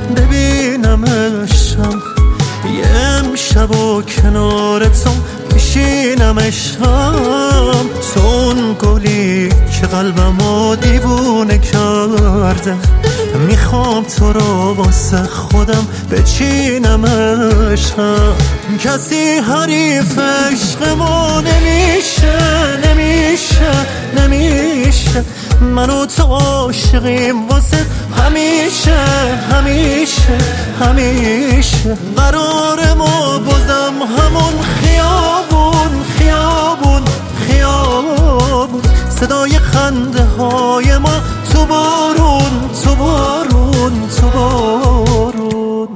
ببینمشم یه امشب و کنارتم میشینمشم. تو اون گلی که قلبمو دیوونه کرده، میخوام تو رو واسه خودم بچینمشم. کسی حریف عشق ما نمیشه، نمیشه، نمیشه. من و تو عاشقیم واسه همیشه، همیشه، همیشه. قرار ما بازم همون خیابون، خیابون، خیابون. صدای خنده های ما تو بارون، تو بارون، تو بارون.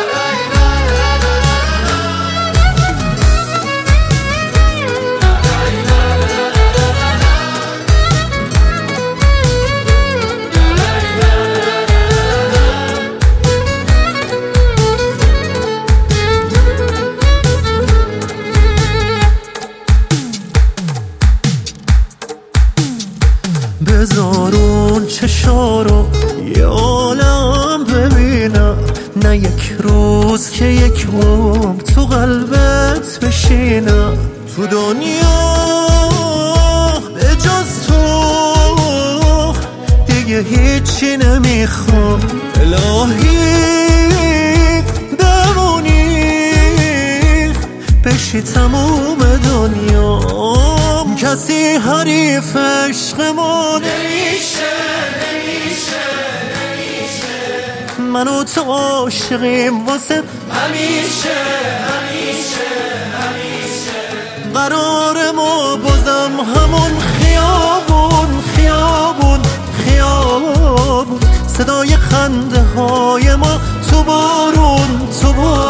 بذارون چشا رو یه عالم ببینم، نه یک روز که یک عمر تو قلبت بشینم. تو دنیا به جز تو دیگه هیچی نمیخوام. الهی بمونی بشی تموم دنیا. کسی حریف عشق ما نمیشه، نمیشه، نمیشه. من و تو عاشقیم واسه همیشه، همیشه، همیشه. قرار ما بازم همون خیابون، خیابون، خیابون. صدای خنده های ما تو بارون، تو بارون.